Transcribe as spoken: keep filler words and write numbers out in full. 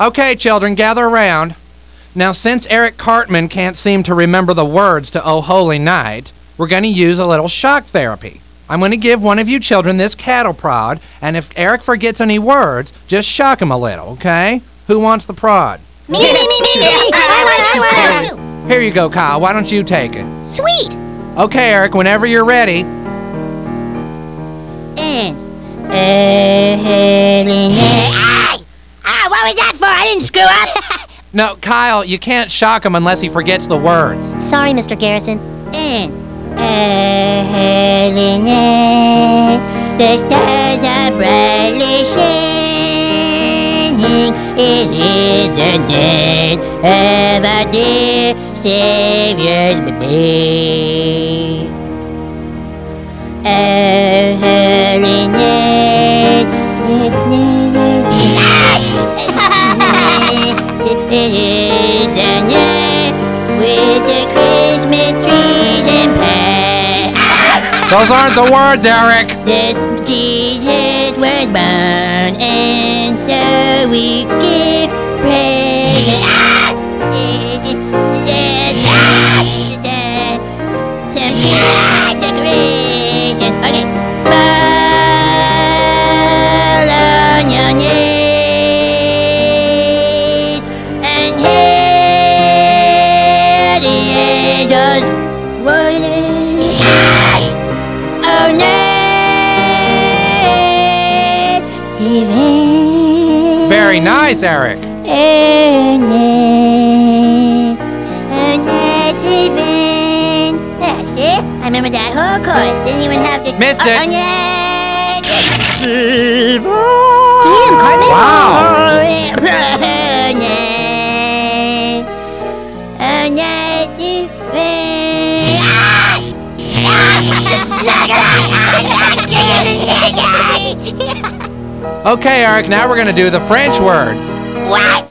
Okay, children, gather around. Now, since Eric Cartman can't seem to remember the words to Oh Holy Night, we're going to use a little shock therapy. I'm going to give one of you children this cattle prod, and if Eric forgets any words, just shock him a little, okay? Who wants the prod? Me, me, me, me, me! I want, I want! Here you go, Kyle. Why don't you take it? Sweet! Okay, Eric, whenever you're ready. And... Uh, Ah, what was that for? I didn't screw up! No, Kyle, you can't shock him unless he forgets the words. Sorry, Mister Garrison. And... Uh, the stars are brightly shining. It is the day of our dear Savior's birthday. Oh, holy night, it is the night with the Christmas trees and pie. Those aren't the words, Eric. That Jesus was born, and so we give praise. Some decoration. Okay. Fall on your knees and hear the angels waiting. Oh, night divine. Very nice, Eric. Oh, night divine. That's it. I remember that whole chorus. Didn't even have to. Missed oh, it. Oh, night divine. Wow. Oh, night divine. Okay, Eric, now we're going to do the French words. What?